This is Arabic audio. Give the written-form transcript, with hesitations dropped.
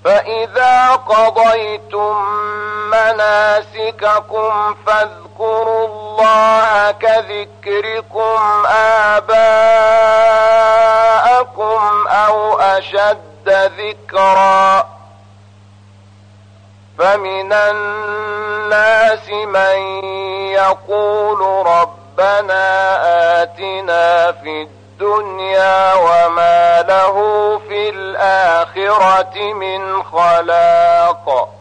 فإذا قضيتم مناسككم فاذكروا الله كذكركم آباءكم أو أشد ذكرا فمن الناس من يقول ربنا آتنا في الدنيا وما له في الآخرة من خلاق